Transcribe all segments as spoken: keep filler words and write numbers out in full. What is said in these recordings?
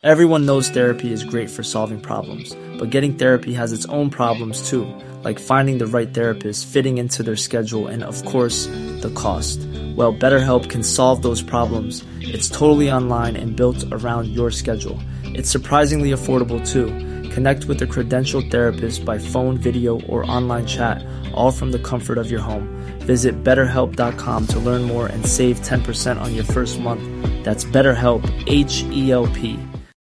Everyone knows therapy is great for solving problems, but getting therapy has its own problems too, like finding the right therapist, fitting into their schedule, and of course, the cost. Well, BetterHelp can solve those problems. It's totally online and built around your schedule. It's surprisingly affordable too. Connect with a credentialed therapist by phone, video, or online chat, all from the comfort of your home. Visit better help dot com to learn more and save ten percent on your first month. That's BetterHelp, H E L P.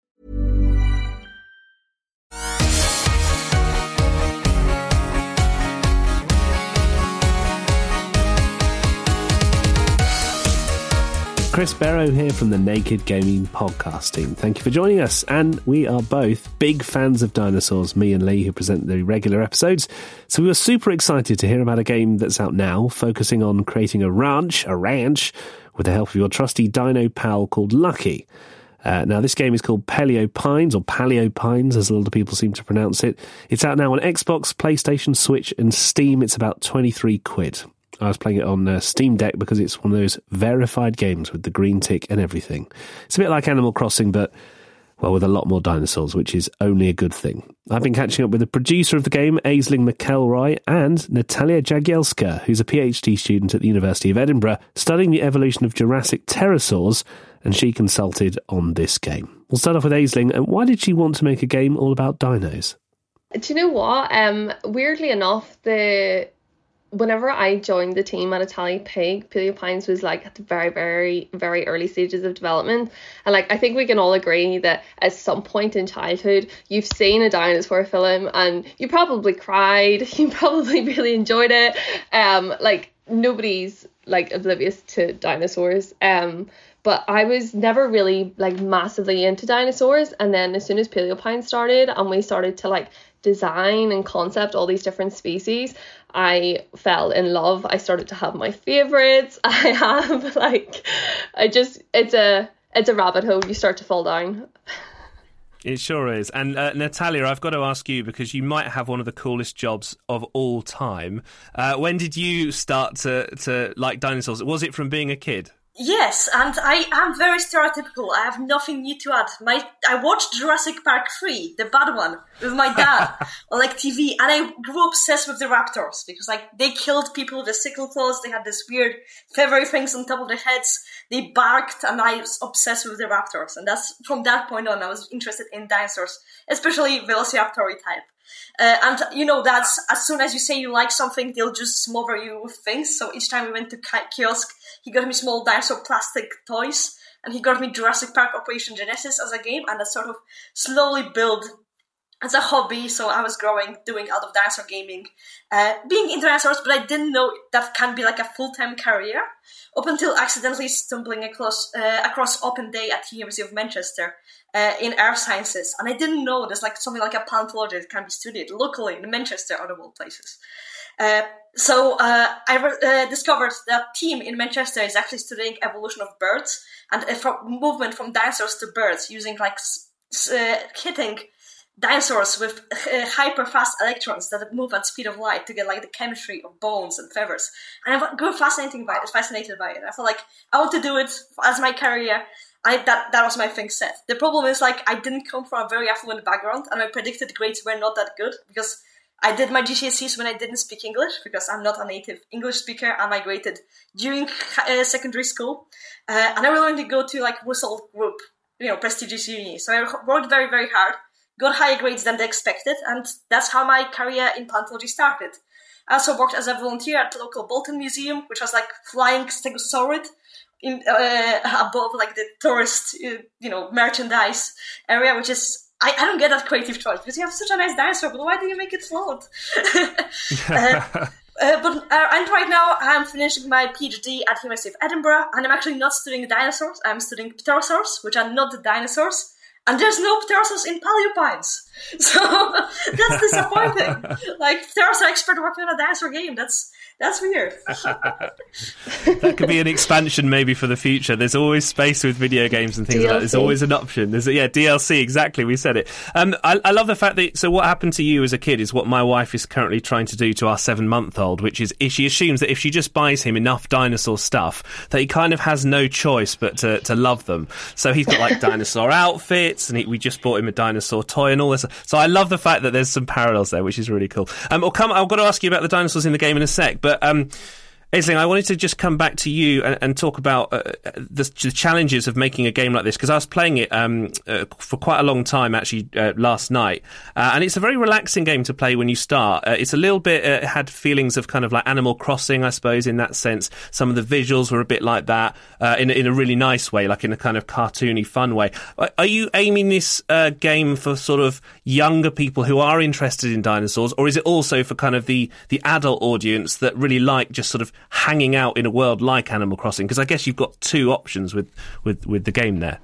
Chris Barrow here from the Naked Gaming Podcast team. Thank you for joining us. And we are both big fans of dinosaurs, me and Lee, who present the regular episodes. So we were super excited to hear about a game that's out now, focusing on creating a ranch, a ranch, with the help of your trusty dino pal called Lucky. Uh, now, this game is called Paleo Pines, or Paleo Pines, as a lot of people seem to pronounce it. It's out now on Xbox, PlayStation, Switch, and Steam. It's about twenty-three quid. I was playing it on uh, Steam Deck because it's one of those verified games with the green tick and everything. It's a bit like Animal Crossing, but, well, with a lot more dinosaurs, which is only a good thing. I've been catching up with the producer of the game, Aisling McElroy, and Natalia Jagielska, who's a PhD student at the University of Edinburgh, studying the evolution of Jurassic pterosaurs, and she consulted on this game. We'll start off with Aisling, and why did she want to make a game all about dinos? Do you know what? Um, weirdly enough, the... Whenever I joined the team at Italian Pig, Paleo Pines was like at the very, very, very early stages of development. And like, I think we can all agree that at some point in childhood, you've seen a dinosaur film and you probably cried. You probably really enjoyed it. Um, like nobody's like oblivious to dinosaurs. Um, but I was never really like massively into dinosaurs. And then as soon as Paleo Pines started and we started to like design and concept all these different species, I fell in love. I started to have my favorites. I have like, I just, it's a, it's a rabbit hole. You start to fall down. It sure is. And uh, Natalia, I've got to ask you, because you might have one of the coolest jobs of all time. Uh, when did you start to, to like dinosaurs? Was it from being a kid? Yes, and I am very stereotypical. I have nothing new to add. My I watched Jurassic Park three, the bad one, with my dad on like T V, and I grew obsessed with the raptors because like they killed people with the sickle claws. They had this weird feathery things on top of their heads. They barked, and I was obsessed with the raptors. And that's from that point on, I was interested in dinosaurs, especially Velociraptor type. Uh, and you know, that's as soon as you say you like something, they'll just smother you with things. So each time we went to kiosk, he got me small dinosaur plastic toys, and he got me Jurassic Park Operation Genesis as a game, and that sort of slowly built as a hobby. So I was growing, doing out of dinosaur gaming, uh, being into dinosaurs, but I didn't know that can be like a full-time career up until accidentally stumbling across uh, across Open Day at the University of Manchester uh, in Earth Sciences. And I didn't know there's like something like a paleontology that can be studied locally in Manchester, out of all places. Uh, so uh, I re- uh, discovered that team in Manchester is actually studying evolution of birds and uh, from movement from dinosaurs to birds using like uh, hitting dinosaurs with uh, hyper fast electrons that move at speed of light to get like the chemistry of bones and feathers. And I grew fascinated by it. Fascinated by it. I felt like I want to do it as my career. I that that was my thing set. The problem is like I didn't come from a very affluent background, and my predicted grades were not that good because I did my G C S Es when I didn't speak English because I'm not a native English speaker. I migrated during uh, secondary school, uh, and I really wanted to go to like Russell Group, you know, prestigious uni. So I worked very, very hard, got higher grades than they expected, and that's how my career in paleontology started. I also worked as a volunteer at the local Bolton Museum, which was like flying Stegosaurid in uh, above like the tourist, uh, you know, merchandise area, which is. I, I don't get that creative choice because you have such a nice dinosaur, but why do you make it float? uh, uh, but uh, and right now I'm finishing my PhD at the University of Edinburgh, and I'm actually not studying dinosaurs. I'm studying pterosaurs, which are not the dinosaurs. And there's no pterosaurs in Paleo Pines. So that's disappointing. Like, pterosaur expert working on a dinosaur game. That's that's weird. That could be an expansion maybe for the future. There's always space with video games and things D L C. Like that. There's always an option. There's a, yeah, D L C, exactly. We said it. Um, I, I love the fact that, so what happened to you as a kid is what my wife is currently trying to do to our seven-month-old, which is if she assumes that if she just buys him enough dinosaur stuff, that he kind of has no choice but to, to love them. So he's got like dinosaur outfits. bits, and he, we just bought him a dinosaur toy and all this. So I love the fact that there's some parallels there, which is really cool. Um, I'll come. I've got to ask you about the dinosaurs in the game in a sec, but um, Aisling, I wanted to just come back to you and, and talk about uh, the, the challenges of making a game like this, because I was playing it um, uh, for quite a long time, actually, uh, last night. Uh, and it's a very relaxing game to play when you start. Uh, it's a little bit, uh, it had feelings of kind of like Animal Crossing, I suppose, in that sense. Some of the visuals were a bit like that, uh, in, in a really nice way, like in a kind of cartoony, fun way. Are you aiming this uh, game for sort of younger people who are interested in dinosaurs, or is it also for kind of the, the adult audience that really like just sort of hanging out in a world like Animal Crossing? Because I guess you've got two options with, with, with the game there.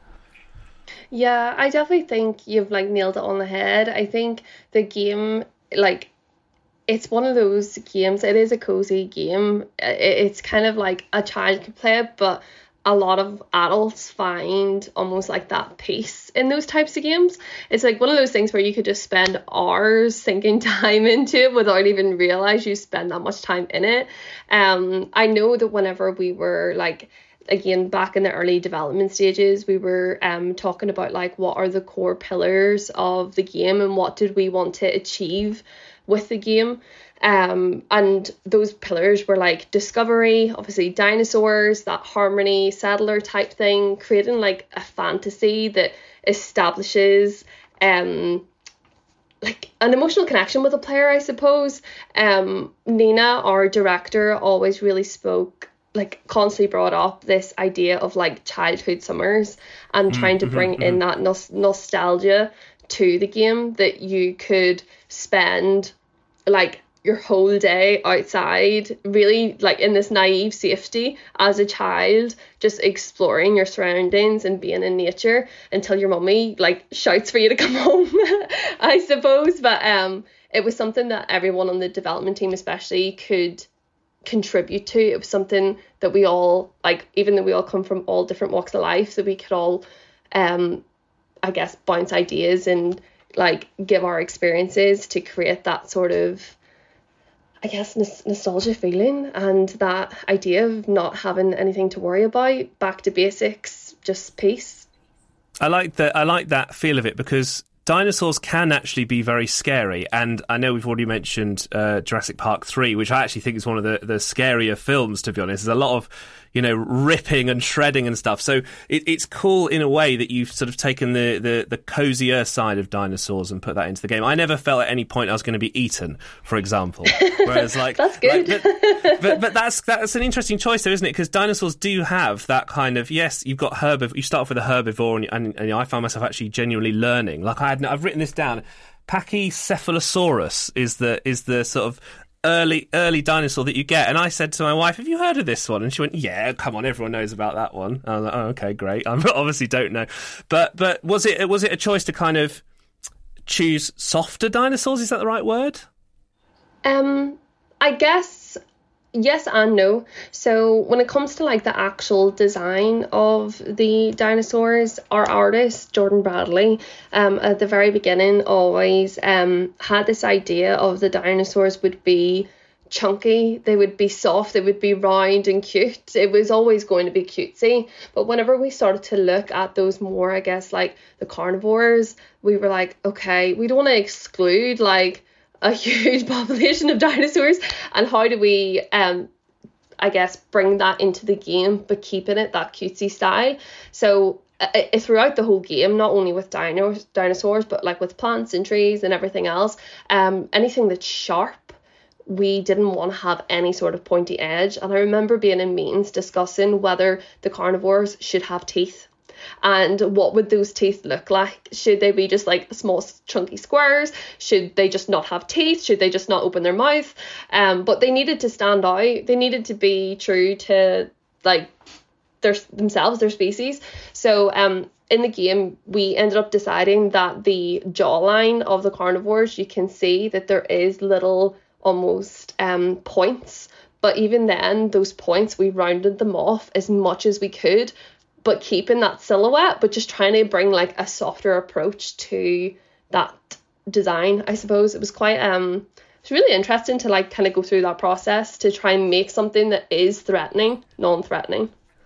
Yeah, I definitely think you've like nailed it on the head. I think the game, like, it's one of those games, it is a cozy game. It's kind of like a child could play it, but a lot of adults find almost like that peace in those types of games. It's like one of those things where you could just spend hours sinking time into it without even realize you spend that much time in it. Um, I know that whenever we were like, again, back in the early development stages, we were um talking about like what are the core pillars of the game and what did we want to achieve with the game. Um, and those pillars were like discovery, obviously dinosaurs, that harmony, settler type thing, creating like a fantasy that establishes um like an emotional connection with a player, I suppose. Um, Nina, our director, always really spoke, like constantly brought up this idea of like childhood summers and mm-hmm, trying to bring mm-hmm. in that nos- nostalgia to the game, that you could spend like your whole day outside, really like in this naive safety as a child, just exploring your surroundings and being in nature until your mummy like shouts for you to come home, I suppose. But um, it was something that everyone on the development team especially could contribute to. It was something that we all, like, even though we all come from all different walks of life, that we could all, um, I guess, bounce ideas and like give our experiences to create that sort of, I guess, n- nostalgia feeling and that idea of not having anything to worry about, back to basics, just peace. I like that. I like that feel of it, because dinosaurs can actually be very scary, and I know we've already mentioned uh, Jurassic Park three, which I actually think is one of the, the scarier films, to be honest. There's a lot of, you know, ripping and shredding and stuff. So it, it's cool in a way that you've sort of taken the, the, the cozier side of dinosaurs and put that into the game. I never felt at any point I was going to be eaten, for example. Whereas, like, that's good. Like, but, but but that's that's an interesting choice, though, isn't it? Because dinosaurs do have that kind of, yes, you've got herbivore. You start off with a herbivore, and, and, and I find myself actually genuinely learning. Like I had, I've written this down. Pachycephalosaurus is the is the sort of early early dinosaur that you get, and I said to my wife, have you heard of this one? And she went, yeah, come on, everyone knows about that one. I was like, oh, okay, great. I obviously don't know, but but was it was it a choice to kind of choose softer dinosaurs? Is that the right word? Um, I guess yes and no. So when it comes to like the actual design of the dinosaurs, our artist Jordan Bradley, um, at the very beginning always um had this idea of the dinosaurs would be chunky, they would be soft, they would be round and cute. It was always going to be cutesy. But whenever we started to look at those more, I guess, like the carnivores, we were like, okay, we don't want to exclude like a huge population of dinosaurs, and how do we um I guess bring that into the game but keeping it that cutesy style. So uh, throughout the whole game, not only with dino- dinosaurs but like with plants and trees and everything else, um anything that's sharp, we didn't want to have any sort of pointy edge. And I remember being in meetings discussing whether the carnivores should have teeth. And what would those teeth look like? Should they be just like small chunky squares? Should they just not have teeth? Should they just not open their mouth? Um, but they needed to stand out. They needed to be true to like their themselves, their species. So um, in the game, we ended up deciding that the jawline of the carnivores, you can see that there is little almost um points. But even then, those points, we rounded them off as much as we could, but keeping that silhouette, but just trying to bring like a softer approach to that design, I suppose. It was quite, um, it's really interesting to like kind of go through that process to try and make something that is threatening, non-threatening.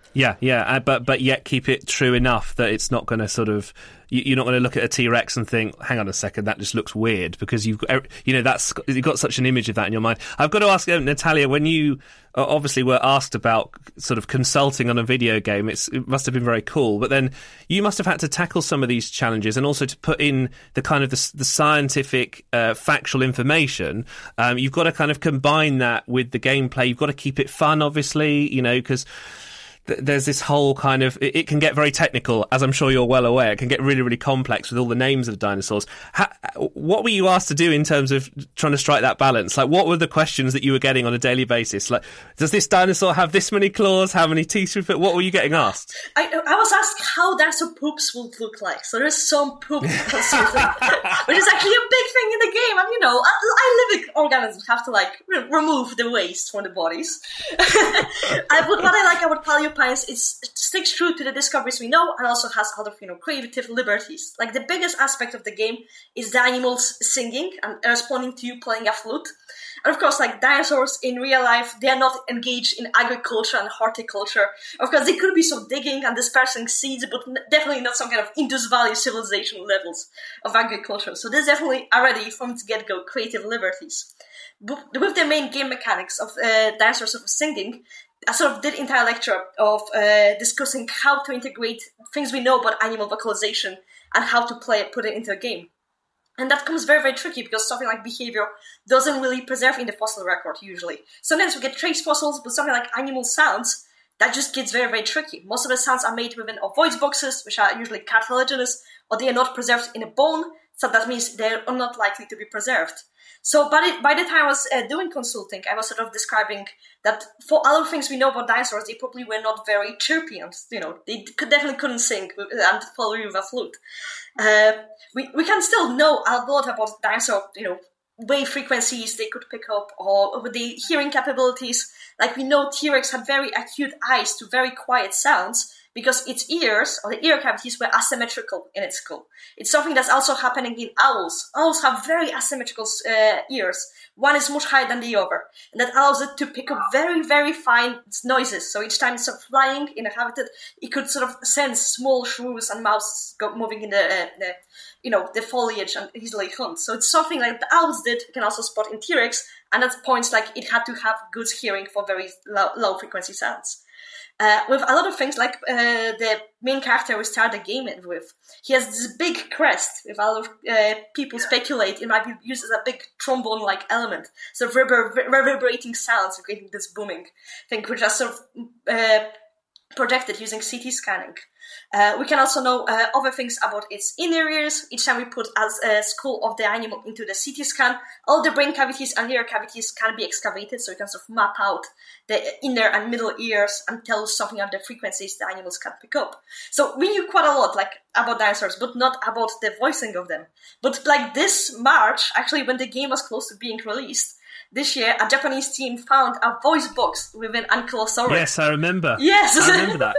Yeah, yeah, uh, but but yet keep it true enough that it's not going to sort of, you, you're not going to look at a T-Rex and think, hang on a second, that just looks weird, because you've got, you know, that's you've got such an image of that in your mind. I've got to ask uh, Natalia, when you uh, obviously were asked about sort of consulting on a video game, it's, it must have been very cool, but then you must have had to tackle some of these challenges and also to put in the kind of the, the scientific, uh, factual information. Um, you've got to kind of combine that with the gameplay. You've got to keep it fun, obviously, you know, because there's this whole kind of, it can get very technical, as I'm sure you're well aware. It can get really, really complex with all the names of dinosaurs. How, what were you asked to do in terms of trying to strike that balance? Like, what were the questions that you were getting on a daily basis? Like, does this dinosaur have this many claws? How many teeth with it? What were you getting asked? I, I was asked how dinosaur poops would look like. So there's some poop, which is actually a big thing in the game. And, you know, live organisms have to, like, re- remove the waste from the bodies. I, but what I like about Paleopines is it sticks true to the discoveries we know and also has other, you know, creative liberties. Like, the biggest aspect of the game is the animals singing and responding to you playing a flute. And of course, like, dinosaurs in real life, they are not engaged in agriculture and horticulture. Of course, they could be some digging and dispersing seeds, but definitely not some kind of Indus Valley civilization levels of agriculture. So there's definitely already, from its get-go, creative liberties. But with the main game mechanics of uh, dinosaurs of singing, I sort of did an entire lecture of uh, discussing how to integrate things we know about animal vocalization and how to play it, put it into a game. And that becomes very, very tricky because something like behavior doesn't really preserve in the fossil record usually. Sometimes we get trace fossils, but something like animal sounds, that just gets very, very tricky. Most of the sounds are made within our voice boxes, which are usually cartilaginous, or they are not preserved in a bone, so that means they're not likely to be preserved. So by the, by the time I was uh, doing consulting, I was sort of describing that for other things we know about dinosaurs, they probably were not very chirpy, and, you know, they could, definitely couldn't sing and follow you with a flute. Uh, we, we can still know a lot about dinosaur, you know, wave frequencies they could pick up, or with the hearing capabilities. Like, we know T-Rex had very acute eyes to very quiet sounds, because its ears, or the ear cavities, were asymmetrical in its skull. It's something that's also happening in owls. Owls have very asymmetrical uh, ears. One is much higher than the other. And that allows it to pick up very, very fine noises. So each time it's sort of flying in a habitat, it could sort of sense small shrews and mouse go moving in the, uh, the, you know, the foliage and easily hunt. So it's something like the owls did, you can also spot in T-Rex. And at points, like, it had to have good hearing for very low, low frequency sounds. Uh, with a lot of things, like uh, the main character we start the game with, he has this big crest. With a lot of uh, people speculate it might be used as a big trombone-like element, so rever- reverberating sounds, creating this booming thing, which are sort of uh, projected using C T scanning. Uh, we can also know uh, other things about its inner ears. Each time we put as a skull of the animal into the C T scan, all the brain cavities and ear cavities can be excavated, so we can sort of map out the inner and middle ears and tell something of the frequencies the animals can pick up. So we knew quite a lot, like, about dinosaurs, but not about the voicing of them. But, like, this March, actually, when the game was close to being released, this year, a Japanese team found a voice box within Ankylosaurids. Yes, I remember. Yes, I remember that.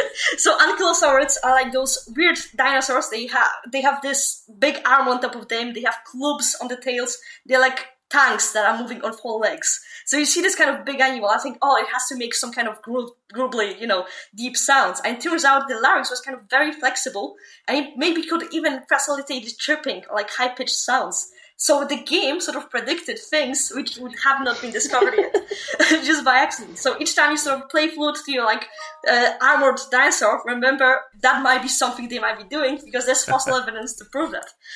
So Ankylosaurids are like those weird dinosaurs. They have they have this big arm on top of them. They have clubs on the tails. They're like tanks that are moving on four legs. So you see this kind of big animal. I think, oh, it has to make some kind of gru- grumbly, you know, deep sounds. And it turns out the larynx was kind of very flexible, and it maybe could even facilitate chirping, like high pitched sounds. So the game sort of predicted things which would have not been discovered yet, just by accident. So each time you sort of play flute to your, like, uh, armored dinosaur, remember that might be something they might be doing, because there's fossil evidence to prove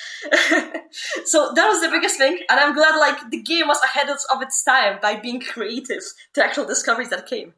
that. So that was the biggest thing, and I'm glad, like, the game was ahead of its time by being creative to actual discoveries that came.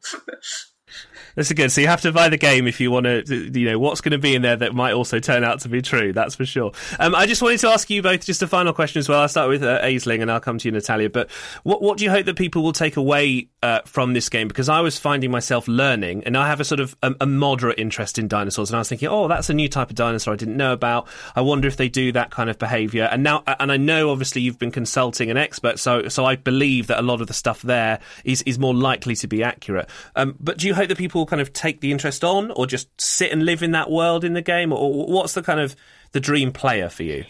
That's good. So you have to buy the game if you want to, you know, what's going to be in there that might also turn out to be true. That's for sure. Um, I just wanted to ask you both just a final question as well. I'll start with uh, Aisling and I'll come to you, Natalia. But what, what do you hope that people will take away uh, from this game? Because I was finding myself learning, and I have a sort of a, a moderate interest in dinosaurs. And I was thinking, oh, that's a new type of dinosaur I didn't know about. I wonder if they do that kind of behaviour. And now, and I know obviously you've been consulting an expert, so so I believe that a lot of the stuff there is, is more likely to be accurate. Um, but do you hope that people kind of take the interest on, or just sit and live in that world in the game, or what's the kind of the dream player for you?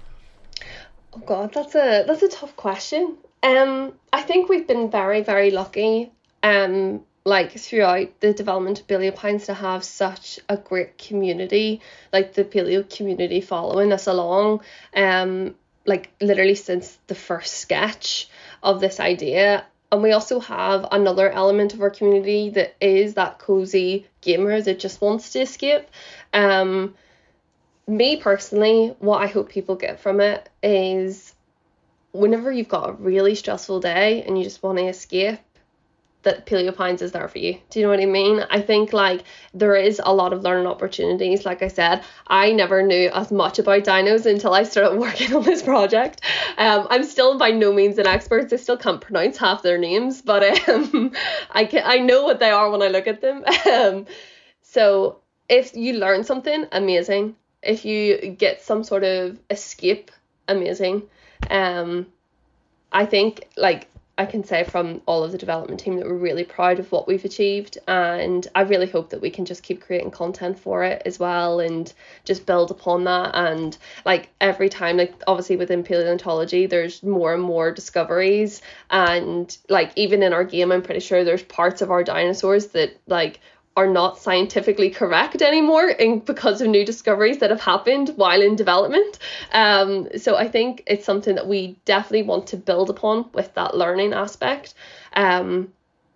Oh God, that's a that's a tough question. Um, I think we've been very very lucky um like throughout the development of Paleo Pines to have such a great community, like the paleo community following us along, um, like literally since the first sketch of this idea. And we also have another element of our community that is that cozy gamer that just wants to escape. Um, me personally, what I hope people get from it is whenever you've got a really stressful day and you just want to escape, that Paleo Pines is there for you. Do you know what I mean? I think like there is a lot of learning opportunities. Like I said, I never knew as much about dinos until I started working on this project. Um, I'm still by no means an expert. I still can't pronounce half their names, but um, I can, I know what they are when I look at them. Um, so if you learn something, amazing. If you get some sort of escape, amazing. Um, I think like I can say from all of the development team that we're really proud of what we've achieved, and I really hope that we can just keep creating content for it as well and just build upon that. And like every time, like obviously within paleontology there's more and more discoveries, and like even in our game I'm pretty sure there's parts of our dinosaurs that like are not scientifically correct anymore and because of new discoveries that have happened while in development. Um, so I think it's something that we definitely want to build upon with that learning aspect. Um,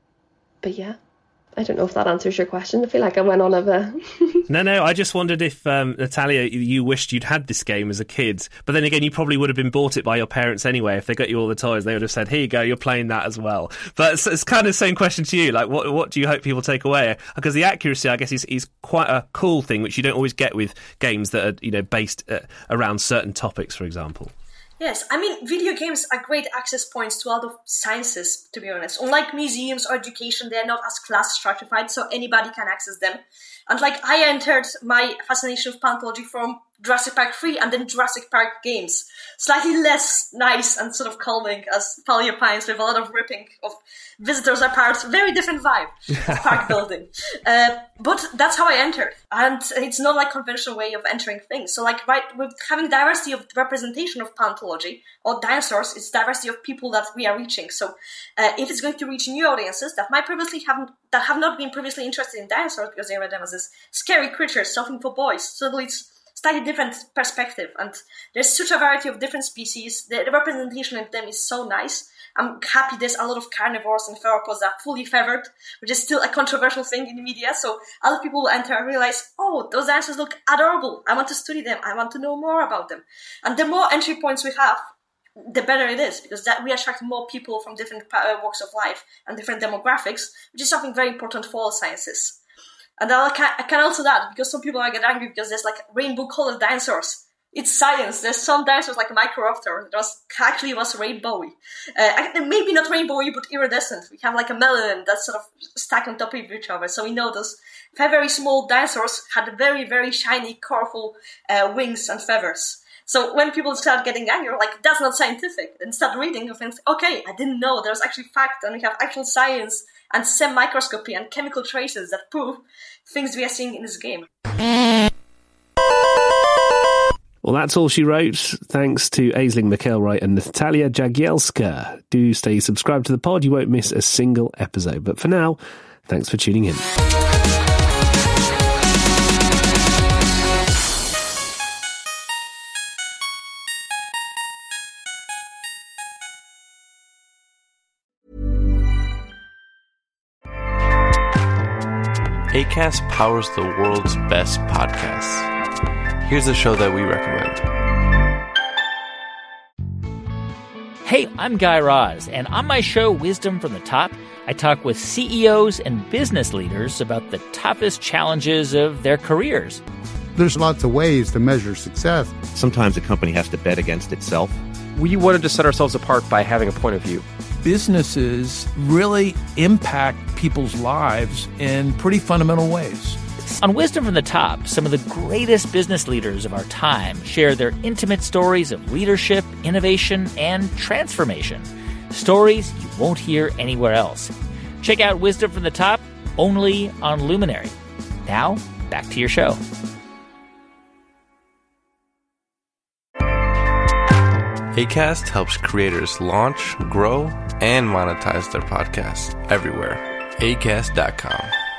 but yeah, I don't know if that answers your question. I feel like I went on a bit. No, no, I just wondered if, um, Natalia, you wished you'd had this game as a kid. But then again, you probably would have been bought it by your parents anyway. If they got you all the toys, they would have said, here you go, you're playing that as well. But it's, it's kind of the same question to you. Like, what what do you hope people take away? Because the accuracy, I guess, is, is quite a cool thing, which you don't always get with games that are, you know, based uh, around certain topics, for example. Yes, I mean, video games are great access points to a lot of sciences, to be honest. Unlike museums or education, they're not as class stratified, so anybody can access them. And like, I entered my fascination with paleontology from Jurassic Park three and then Jurassic Park games. Slightly less nice and sort of calming as Paleo Pines, with a lot of ripping of visitors apart. Very different vibe of park building. Uh, but that's how I entered. And it's not like conventional way of entering things. So like, right, with having diversity of representation of paleontology or dinosaurs, it's diversity of people that we are reaching. So uh, if it's going to reach new audiences that might previously haven't, that have not been previously interested in dinosaurs because they read them as this scary creatures, something for boys. So it's slightly different perspective, and there's such a variety of different species. The, the representation of them is so nice. I'm happy there's a lot of carnivores and theropods that are fully feathered, which is still a controversial thing in the media. So a lot of people will enter and realize, oh, those dinosaurs look adorable. I want to study them. I want to know more about them. And the more entry points we have, the better it is, because that we attract more people from different uh, walks of life and different demographics, which is something very important for all sciences. And I can, I can also add, because some people might get angry because there's like rainbow-colored dinosaurs. It's science. There's some dinosaurs like Microraptor that was actually was rainbowy. Uh, maybe not rainbowy, but iridescent. We have like a melon that's sort of stacked on top of each other. So we know those very small dinosaurs had very, very shiny, colorful uh, wings and feathers. So when people start getting angry, like, that's not scientific, and start reading and think, okay, I didn't know there's actually fact, and we have actual science and SEM microscopy and chemical traces that prove things we are seeing in this game. Well, that's all she wrote. Thanks to Aisling McElroy and Natalia Jagielska. Do stay subscribed to the pod. You won't miss a single episode. But for now, thanks for tuning in. Acast powers the world's best podcasts. Here's a show that we recommend. Hey, I'm Guy Raz, and on my show, Wisdom from the Top, I talk with C E Os and business leaders about the toughest challenges of their careers. There's lots of ways to measure success. Sometimes a company has to bet against itself. We wanted to set ourselves apart by having a point of view. Businesses really impact people's lives in pretty fundamental ways. On Wisdom from the Top, some of the greatest business leaders of our time share their intimate stories of leadership, innovation, and transformation. Stories you won't hear anywhere else. Check out Wisdom from the Top, only on Luminary. Now, back to your show. Acast helps creators launch, grow, and monetize their podcasts everywhere. acast dot com.